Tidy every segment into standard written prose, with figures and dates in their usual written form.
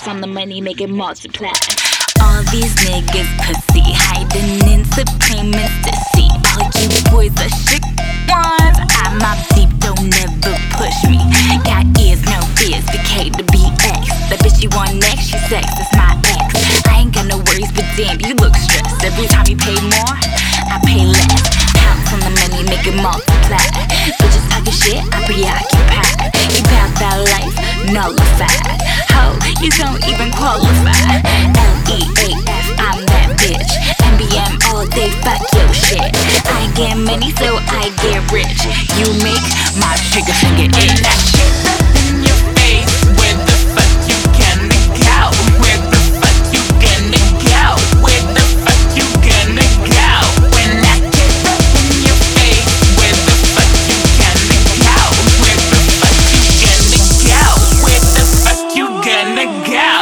on the money, make it multiply. All these niggas pussy, hiding in supreme ecstasy. All you boys are shit ones. I'm up deep, don't never push me. Got ears, no fears, BK to BX. That bitch you want next, she sex, that's my ex. I ain't got no worries, but damn, you look stressed. Every time you pay more, I pay less. Pounce on the money, make it multiply. Bitches talking shit, I'm preoccupied. You pass that life, nullified. Ho, you don't even qualify. LEAF, I'm that bitch. MBM all day, fuck your shit. I get money, so I get rich. You make my trigger finger itch. That shit up in your face. Where the fuck you gonna go? Where the fuck you gonna go? Where the fuck you gonna go? When that shit up in your face. Where the fuck you gonna go? Where the fuck you gonna go? Where the fuck you gonna go?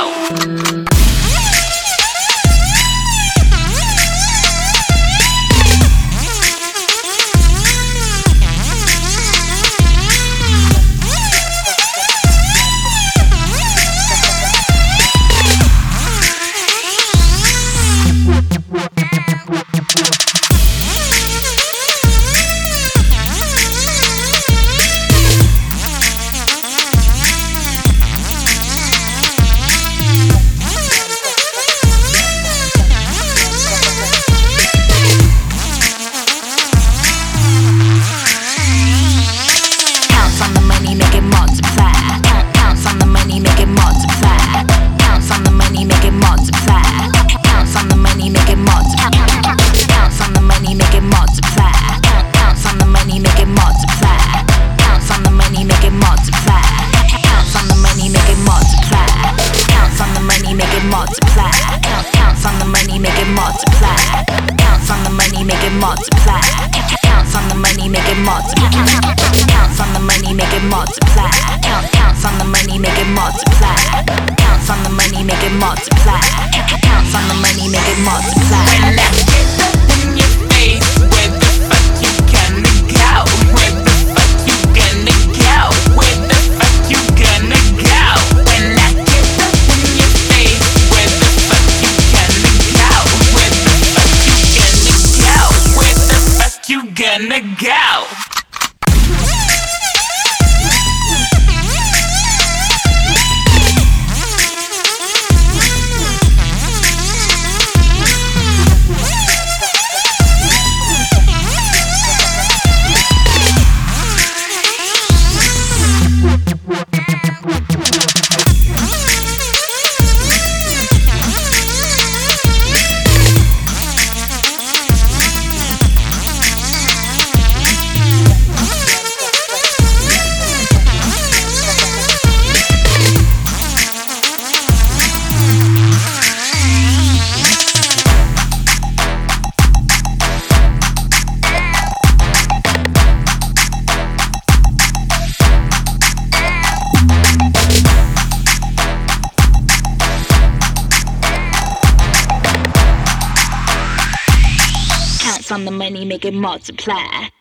Counts on the money, make it multiply. Counts on the money, make it multiply. Counts on the money, make it multiply. Counts on the money, make it multiply. Counts on the money, make it multiply. Counts on the money, make it multiply. Counts on the money, make it multiply. When that shit up in your face, where the fuck you gonna go? Where the fuck you gonna go? Where the fuck you gonna go? When that shit up in your face, where the fuck you gonna go? Where the fuck you gonna go? Where the fuck you gonna go? Counts on the money, make it multiply.